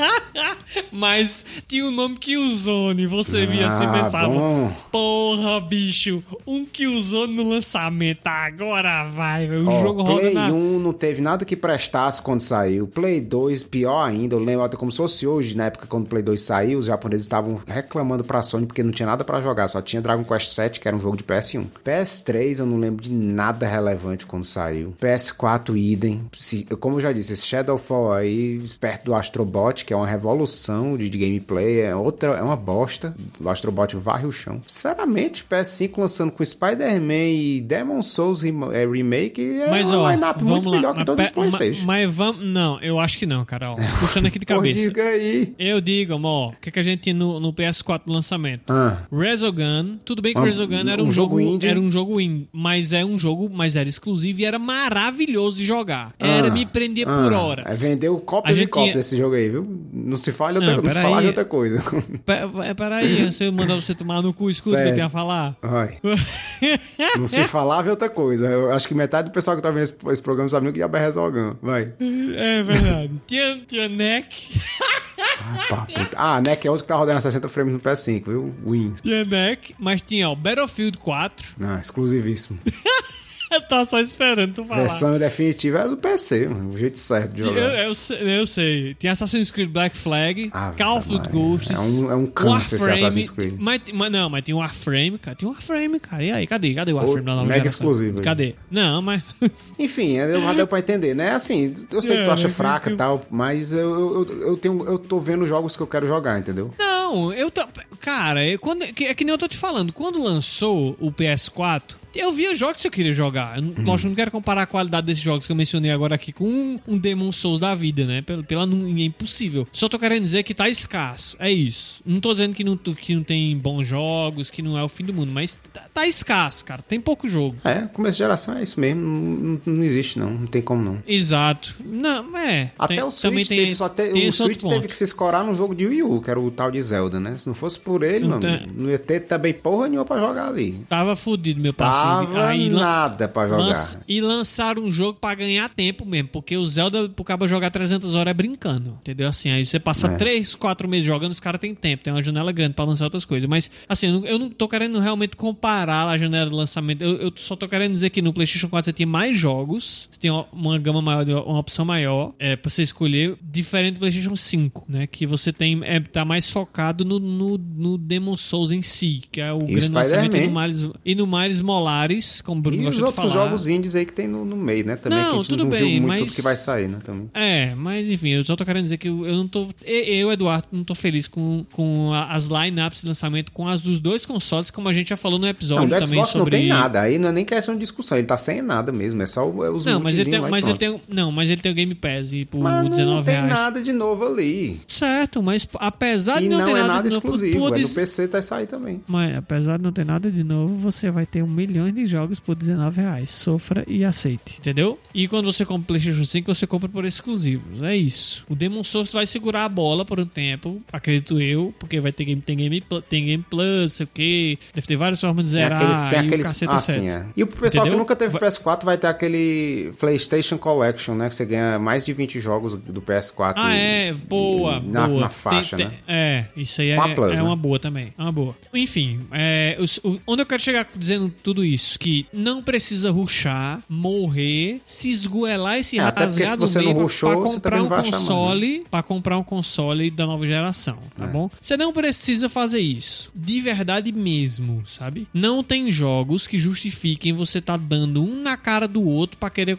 Mas tinha o nome Killzone, você via ah, assim e pensava, bom. porra, bicho, um Killzone no lançamento, agora vai, o oh, jogo roda Play na... um não teve nada que prestasse quando saiu. Play dois, pior ainda, eu lembro como se fosse hoje, na época quando o Play dois saiu, os japoneses estavam reclamando pra Sony porque não tinha nada pra jogar, só tinha Dragon Quest sete, que era um jogo de P S um. P S três eu não lembro de nada relevante quando saiu. P S quatro, idem. Se, como eu já disse, esse Shadowfall aí, perto do Astrobot, que é uma revolução de, de gameplay, é outra, é uma bosta. O Astrobot varre o chão. Sinceramente, P S cinco lançando com Spider-Man e Demon Souls é, Remake é mas, uma ó, line-up muito lá, melhor que todos os PlayStation. Mas, mas vamos... Não, eu acho que não, cara. Ó, puxando aqui de cabeça. Diga aí. Eu digo, amor, o que, que a gente tinha no, no P S quatro no lançamento? Ah. Resogun. Tudo bem que um, Resogun era um, um jogo, jogo indie. Era um jogo indie, mas é um jogo, mas era exclusivo e era maravilhoso de jogar. Era ah. me prender ah. por horas. É, vendeu cópias e cópias tinha... desse jogo aí, viu? Não se fala outra, não, não se fala de outra coisa. Pera, peraí, se eu mandar você tomar no cu, escuta o que eu tenho a falar. Ai. Não se falava é outra coisa. Eu acho que metade do pessoal que tá vendo esse, esse programa não sabe nem o que é Resogun. Vai. É verdade. tinha, tinha Neck. Ah, ah, a Neck é outro que tá rodando a sessenta frames no P S cinco, viu? Win. Tinha Neck, mas tinha o Battlefield quatro. Ah, exclusivíssimo. Eu tava só esperando tu falar. A versão definitiva era do P C, mano. O jeito certo de jogar. Eu, eu, eu sei. Tem Assassin's Creed Black Flag, ah, Call of Duty Ghosts. É um, é um câncer esse Assassin's Creed. Mas, mas, não, mas tem o Warframe, cara. Tem o Warframe, cara. E aí, cadê? Cadê o Warframe da nova mega geração? exclusivo. Cadê? Aí. Não, mas... Enfim, já deu pra entender, né? Assim, eu sei é, que tu acha fraca e tal, mas eu, eu, eu, tenho, eu tô vendo jogos que eu quero jogar, entendeu? Não, eu tô... Cara, eu, quando, é que nem eu tô te falando. Quando lançou o P S quatro... Eu via jogos que eu queria jogar. Eu, uhum. Lógico, eu não quero comparar a qualidade desses jogos que eu mencionei agora aqui com um, um Demon Souls da vida, né? Pela, pela é impossível. Só tô querendo dizer que tá escasso. É isso. Não tô dizendo que não, que não tem bons jogos, que não é o fim do mundo, mas tá, tá escasso, cara. Tem pouco jogo. É, começo de geração é isso mesmo. Não, não, não existe, não. Não tem como, não. Exato. Não, é. Até tem, o Switch, tem, teve, só te, tem o Switch teve que se escorar num jogo de Wii U, que era o tal de Zelda, né? Se não fosse por ele, não, mano, tem... não ia ter também porra nenhuma pra jogar ali. Tava fudido, meu parceiro. Tava Aí, nada pra jogar. Lança, e lançaram um jogo pra ganhar tempo mesmo, porque o Zelda, pro cabo jogar trezentas horas é brincando, entendeu? Assim, aí você passa é. três, quatro meses jogando, os caras têm tempo, tem uma janela grande pra lançar outras coisas. Mas, assim, eu não, eu não tô querendo realmente comparar a janela de lançamento. Eu, eu só tô querendo dizer que no PlayStation quatro você tinha mais jogos, você tem uma gama maior, uma opção maior é, pra você escolher, diferente do PlayStation cinco, né? Que você tem, é, tá mais focado no, no, no Demon Souls em si, que é o e grande o lançamento, e no Miles, e no Miles Molares, como o Bruno e gosta de falar. E os outros jogos indies aí que tem no, no meio, né? Também não, que a gente tudo não bem, viu muito mas... tudo que vai sair, né? Também. É, mas enfim, eu só tô querendo dizer que eu, eu não tô... Eu, Eduardo, não tô feliz com, com as line-ups de lançamento com as dos dois consoles, como a gente já falou no episódio não, do também Xbox sobre... não tem nada, aí não é nem questão de discussão, ele tá sem nada mesmo, é só os não, mas ele tem, mas ele tem Não, mas ele tem o Game Pass e por mas dezenove reais. Não tem nada de novo ali. Certo, mas apesar e de não, não ter é nada, nada de novo, exclusivo. por é dizer... no P C tá sair também. Mas apesar de não ter nada de novo, você vai ter um milhão de jogos por dezenove reais. Sofra e aceite. Entendeu? E quando você compra o PlayStation cinco, você compra por exclusivos. É isso. O Demon's Souls vai segurar a bola por um tempo, acredito eu, porque vai ter game, tem game, tem game plus, sei o que, deve ter várias formas de zerar. Tem aqueles, tem e aqueles... o cacete ah, certo. sim, é. E o pessoal Entendeu? que nunca teve vai... P S quatro vai ter aquele PlayStation Collection, né? Que você ganha mais de vinte jogos do P S quatro. Ah, é. Boa, na, boa. na faixa, tem, né? Tem, é, isso aí é, Plus, é né? uma boa também. É uma boa. Enfim, é, os, o, onde eu quero chegar dizendo tudo isso? Que não precisa rushar, morrer, se esgoelar e se é, rasgar no meio pra, rushou, pra comprar um console, né? pra comprar um console da nova geração, tá é. bom? Você não precisa fazer isso. De verdade mesmo, sabe? Não tem jogos que justifiquem você tá dando um na cara do outro pra querer...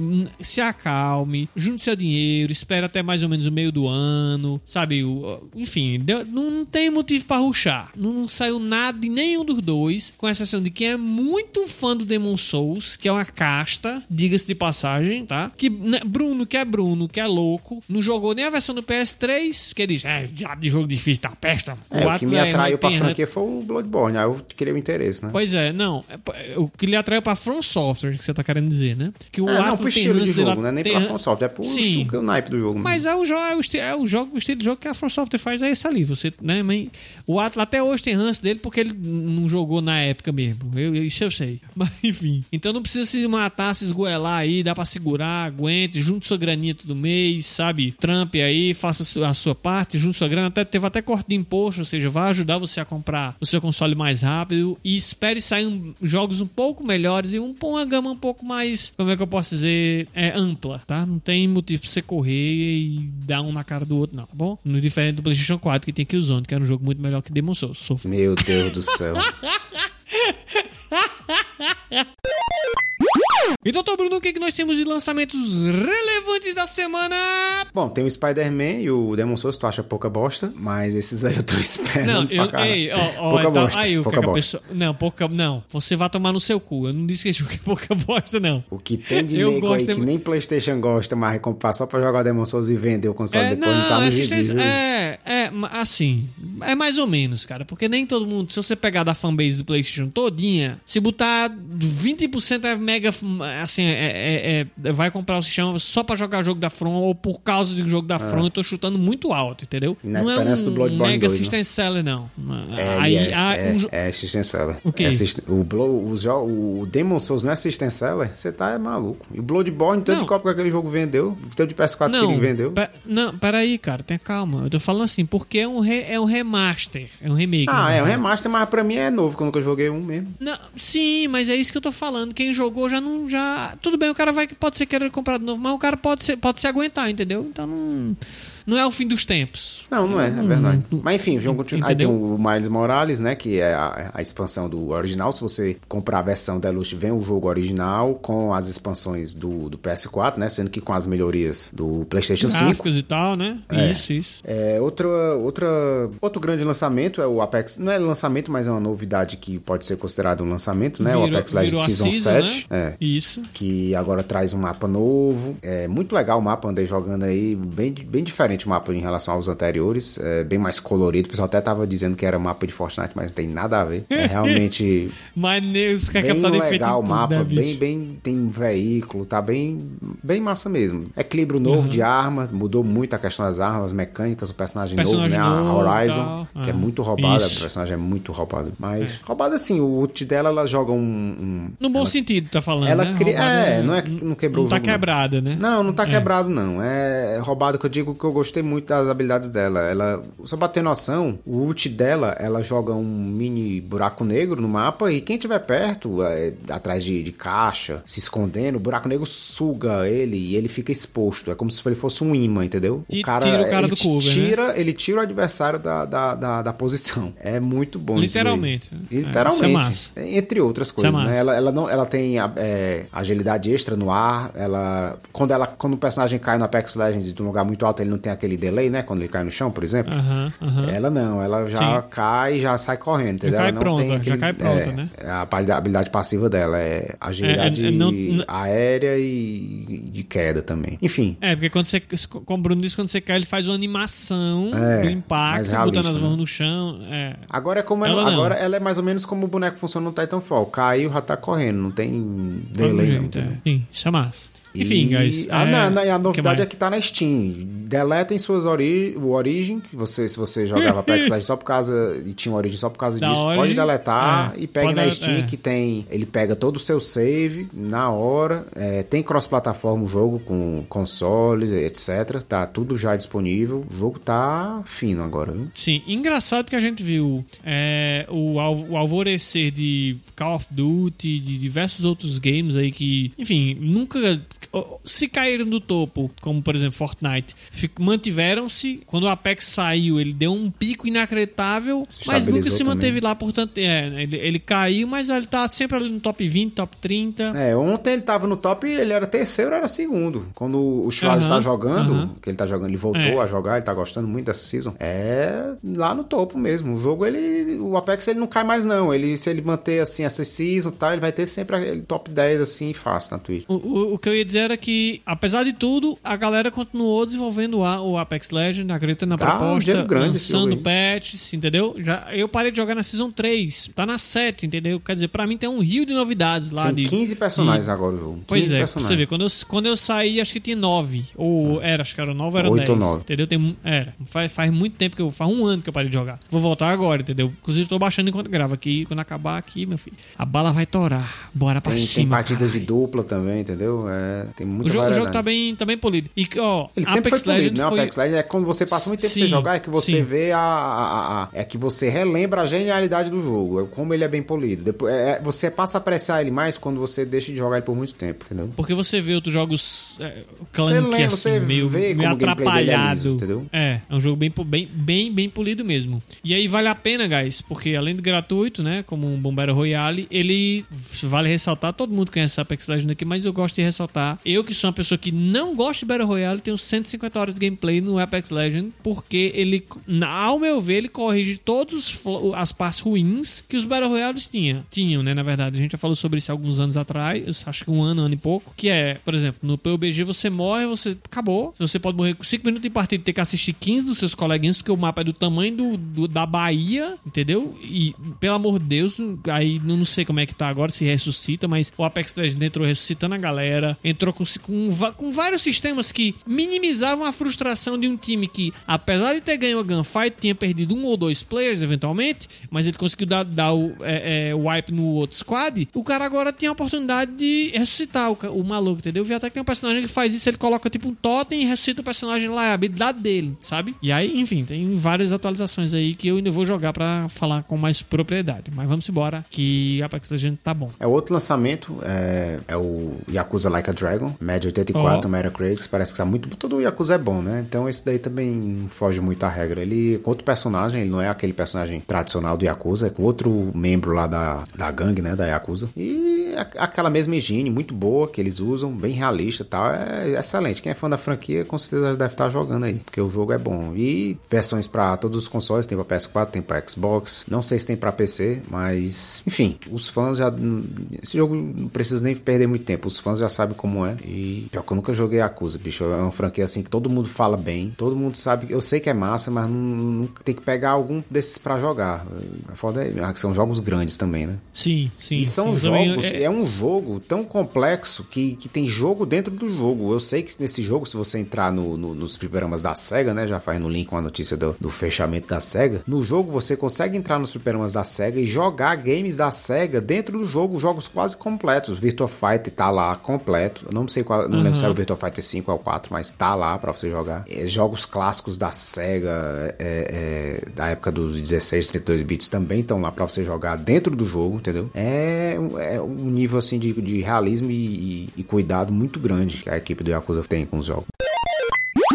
Se acalme, junte seu dinheiro, espera até mais ou menos o meio do ano, sabe? Enfim, não tem motivo pra rushar. Não saiu nada de nenhum dos dois, com exceção de quem é muito fã do Demon's Souls, que é uma casta, diga-se de passagem, tá? Que Bruno, que é Bruno, que é louco, não jogou nem a versão do P S três, que ele diz, é, diabo de jogo difícil da pesta. É, o, o que me atraiu é, pra franquia foi o Bloodborne, aí eu queria o interesse, né? Pois é, não. O que lhe atraiu pra From Software, que você tá querendo dizer, né? Que o é, não, pro estilo de jogo, dela... não é nem pra From Software, é pro Sim. o, o naipe do jogo. Mas é o, jogo, é, o esti- é o jogo, o estilo de jogo que a From Software faz é esse ali, você, né? Mas o Atlas até hoje tem ranço dele porque ele não jogou na época mesmo. Eu, isso eu sei. Mas enfim. Então não precisa se matar, se esgoelar aí, dá pra segurar, aguente, junte sua graninha todo mês, sabe? Trampe aí, faça a sua parte, junte sua grana, até teve até corte de imposto, ou seja, vai ajudar você a comprar o seu console mais rápido e espere sair um, jogos um pouco melhores e um, uma gama um pouco mais, como é que eu posso dizer, é, ampla, tá? Não tem motivo pra você correr e dar um na cara do outro, não, tá bom? No diferente do PlayStation quatro, que tem Killzone, que era um jogo muito melhor que Demon's Souls. Sofra. Meu Deus do céu. E doutor Bruno, o que, que nós temos de lançamentos relevantes da semana? Bom, tem o Spider-Man e o Demon's Souls, tu acha pouca bosta, mas esses aí eu tô esperando. Não, pra eu, cara. ei, ó, ó, pouca então, bosta, aí o que, pouca que a bosta. pessoa... Não, pouca, não, você vai tomar no seu cu. Eu não disse que esse jogo é pouca bosta, não. O que tem de eu nego aí de... que nem PlayStation gosta, mas vai comprar só pra jogar o Demon's Souls e vender o console é, depois, não, não tá no assistência, gibi. é, é, assim, é mais ou menos, cara, porque nem todo mundo, se você pegar da fanbase do PlayStation todinha, se botar vinte por cento é mega, assim, é, é, é, vai comprar o sistema só pra jogar jogo da From ou por causa do jogo da é. From, eu tô chutando muito alto, entendeu? E na não é um do Bloodborne mega dois, system seller, não. É, aí, é, há é, um... é system seller. O quê? É assist... o, Blow, o, o, o Demon's Souls não é system seller? Você tá é maluco. E o Bloodborne, tanto de cópia que aquele jogo vendeu, tanto de P S quatro não, que ele vendeu. Pe... Não, peraí, cara, tenha calma. Eu tô falando assim, porque é um, re... é um remaster, é um remake. Ah, é um remaster, mas pra mim é novo, quando eu joguei um mesmo. Não, sim, mas é isso que eu tô falando. Quem jogou já não... já tudo bem, o cara vai, pode ser querer comprar de novo, mas o cara pode, ser, pode se aguentar, entendeu? Então não... Não é o fim dos tempos. Não, não é, é verdade. Não, mas enfim, o jogo continua. Aí tem o Miles Morales, né? Que é a, a expansão do original. Se você comprar a versão Deluxe, vem o jogo original com as expansões do, do P S quatro, né? Sendo que com as melhorias do PlayStation Gráficos cinco. e tal, né? É. Isso, isso. É, outra, outra, outro grande lançamento é o Apex. Não é lançamento, mas é uma novidade que pode ser considerado um lançamento, né? Virou, o Apex Legends Season, Season sete. Né? É, isso. Que agora traz um mapa novo. É muito legal o mapa, andei jogando aí. Bem, bem diferente o mapa em relação aos anteriores, é bem mais colorido. O pessoal até tava dizendo que era mapa de Fortnite, mas não tem nada a ver. É realmente mas Deus, que bem tá legal o mapa, tudo, né, bem, bem, tem um veículo, tá bem, bem massa mesmo. Equilíbrio novo uhum. de arma, mudou muito a questão das armas, mecânicas, o personagem, personagem novo, né? Novo, a Horizon, ah, que é muito roubada, isso. o personagem é muito roubado. Mas é. roubada assim, o ult dela, ela joga um... um no bom ela, sentido, tá falando, ela né? Cria, é, é, não é que não quebrou não tá o jogo, quebrada, não. né? Não, não tá é. quebrado, não. É roubado que eu digo que eu gostei muito das habilidades dela. Ela, só pra ter noção, o ult dela, ela joga um mini buraco negro no mapa e quem tiver perto, é, atrás de, de caixa, se escondendo, o buraco negro suga ele e ele fica exposto. É como se ele fosse um imã, entendeu? O cara, tira o cara do cover, tira, né? Ele tira o adversário da, da, da, da posição. É muito bom. Literalmente. Literalmente. É, isso é massa. Entre outras coisas, é né? Ela, ela, não, ela tem é, agilidade extra no ar, ela quando, ela... quando o personagem cai no Apex Legends de um lugar muito alto, ele não tem tem aquele delay, né? Quando ele cai no chão, por exemplo. Aham, aham. Ela não, ela já Sim. cai e já sai correndo, entendeu? Já cai Ela não pronta, tem aquele, já cai pronta, é, né? A habilidade- a habilidade passiva dela é agilidade É, é, não- não- aérea e de queda também. Enfim. É, porque quando você, como o Bruno disse, quando você cai, ele faz uma animação É, do mais impacto, realista, botando as mãos né? no chão. É. Agora é como Ela ela, não. agora ela é mais ou menos como o boneco funciona no Titanfall. Caiu, já tá correndo, não tem Todo delay não, jeito, entendeu? é. Sim, isso é massa. Enfim, E- guys. Ah, é, não, não, e a que novidade mais? é que tá na Steam. Deletem suas ori o Origin, que você, se você jogava Apex Legends só por causa e tinha o Origin só por causa Da disso, pode Origin, deletar é, e pegue pode na dele- Steam é. que tem, ele pega todo o seu save na hora, é, tem cross-plataforma o jogo com consoles, etcétera. Tá tudo já disponível. O jogo tá fino agora, viu? Sim, engraçado que a gente viu é, o, al- o alvorecer de Call of Duty, de diversos outros games aí que, enfim, nunca se caíram do topo, como por exemplo Fortnite, fic- mantiveram-se. Quando o Apex saiu, ele deu um pico inacreditável, Se mas nunca estabilizou se manteve também. lá por tanto. É, ele, ele caiu, mas ele tá sempre ali no top vinte, top trinta. É, ontem ele tava no top, ele era terceiro, era segundo. Quando o Schwarz Aham, tá jogando, aham. que ele tá jogando, ele voltou É. a jogar, ele tá gostando muito dessa season, é lá no topo mesmo. O jogo, ele, o Apex, ele não cai mais não. Ele, se ele manter assim essa season e tal, ele vai ter sempre aquele top dez assim, fácil na Twitch. O, o, o que eu ia dizer era que, apesar de tudo, a galera continuou desenvolvendo a, o Apex Legends, acreditando na Tá um proposta, dinheiro grande esse lançando jogo patches, entendeu? Já, eu parei de jogar na Season três, tá na sete, entendeu? Quer dizer, pra mim tem um rio de novidades lá. Tem de, quinze personagens de- agora o jogo. Pois quinze é, pra personagens. você ver, quando eu, quando eu saí, acho que tinha nove. Ou era, acho que era nove ou era Oito dez. ou nove. Entendeu? Tem, era. Faz, faz muito tempo que eu. Faz um ano que eu parei de jogar. Vou voltar agora, entendeu? Inclusive, tô baixando enquanto gravo aqui. Quando acabar aqui, meu filho, a bala vai torar. Bora pra Tem, cima. tem partidas caralho. de dupla também, entendeu? É, tem muita O jogo, o variedade. jogo tá bem, tá bem polido. E, ó, Ele sempre Apex foi polido, Legends né? O foi... Apex Legends é quando você passa muito tempo Sim, sem jogar, é que você sim. vê a, a, a- a- É que você relembra a genialidade do jogo, é como ele é bem polido. Depois, é, é- você passa a apreciar ele mais quando você deixa de jogar ele por muito tempo, entendeu? Porque você vê outros jogos é, Você clunky, lembra, assim, você meio, vê meio como o gameplay dele é atrapalhado. liso, entendeu? É, é um jogo bem, po- bem, bem, bem polido mesmo. E aí vale a pena, guys, porque além de gratuito, né, como um Bom Battle Royale, ele vale ressaltar, todo mundo conhece Apex Legends aqui, mas eu gosto de ressaltar, eu que sou uma pessoa que não gosta de Battle Royale, tenho cento e cinquenta horas de gameplay no Apex Legends, porque ele, ao meu ver, ele corrige todas as partes ruins que os Battle Royales tinham, tinham, né, na verdade. A gente já falou sobre isso há alguns anos atrás, acho que um ano, ano e pouco, que é, por exemplo, no P U B G você morre, você acabou, você pode morrer com cinco minutos de partida e ter que assistir quinze dos seus coleguinhas, porque o mapa é do tamanho do, do- da Bahia, entendeu? E, pelo amor de Deus, aí não sei como é que tá agora, se ressuscita, mas o Apex Legends entrou ressuscitando a galera, entrou com, com, va- com vários sistemas que minimizavam a frustração de um time que, apesar de ter ganho a gunfight, tinha perdido um ou dois players, eventualmente, mas ele conseguiu dar, dar o é, é, wipe no outro squad, o cara agora tinha a oportunidade de ressuscitar o, ca- o maluco, entendeu? Eu vi até que tem um personagem que faz isso, ele coloca tipo um totem e ressuscita o personagem lá, é a habilidade dele, sabe? E aí, enfim, tem várias atualizações aí que eu ainda vou jogar pra falar com mais propriedade. Mas vamos embora, que Apex Legends tá bom. É outro lançamento, é, é o Yakuza Like a Dragon, média oitenta e quatro, Oh. Metacritic, parece que tá muito... Todo o Yakuza é bom, né? Então esse daí também não foge muito à regra. Ele com outro personagem, ele não é aquele personagem tradicional do Yakuza, é com outro membro lá da, da gangue, né, da Yakuza. E a- aquela mesma engine, muito boa, que eles usam, bem realista e tal, é excelente. Quem é fã da franquia, com certeza deve estar jogando aí, porque o jogo é bom. E versões pra todos os consoles, tem pra P S quatro, tem pra Xbox, não sei se tem pra P C, mas enfim, os fãs já... Esse jogo não precisa nem perder muito tempo, os fãs já sabem como é. E pior que eu nunca joguei Yakuza, bicho, é uma franquia assim que todo mundo fala bem, todo mundo sabe, eu sei que é massa, mas não, não tem que pegar algum desses pra jogar. A foda é que são jogos grandes também, né? Sim, sim. E são sim. Também jogos, é... é um jogo tão complexo que, que tem jogo dentro do jogo. Eu sei que nesse jogo, se você entrar no, no, nos fliperamas da SEGA, né, já faz no link com a notícia do, do fechamento da SEGA, no jogo você consegue entrar nos fliperamas da SEGA e jogar games da SEGA dentro do jogo, jogos quase completos. Virtua Fighter tá lá completo, eu não sei qual, não Uhum. lembro se era o Virtua Fighter cinco ou quatro, mas tá lá pra você jogar. É, jogos clássicos da SEGA, é, é, da época dos dezesseis, trinta e dois bits também estão lá pra você jogar dentro do jogo, entendeu? É, é um nível assim de, de realismo e, e, e cuidado muito grande que a equipe do Yakuza tem com os jogos.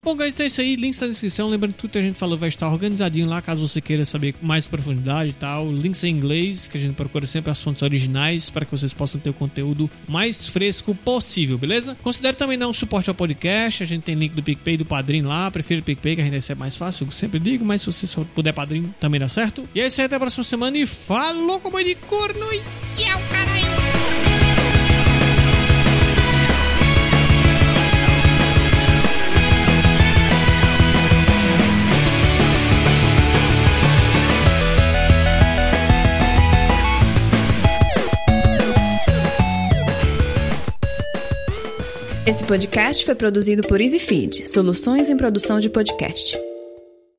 Bom, guys, então é isso aí. Links na descrição. Lembrando que tudo que a gente falou vai estar organizadinho lá, caso você queira saber mais profundidade e tal. Links em inglês, que a gente procura sempre as fontes originais para que vocês possam ter o conteúdo mais fresco possível, beleza? Considere também dar um suporte ao podcast. A gente tem link do PicPay e do Padrim lá. Prefiro o PicPay, que a gente recebe mais fácil, eu sempre digo, mas se você só puder Padrim, também dá certo. E é isso aí, até a próxima semana e falou com mãe de corno e tchau, caralho! Esse podcast foi produzido por EasyFeed, soluções em produção de podcast.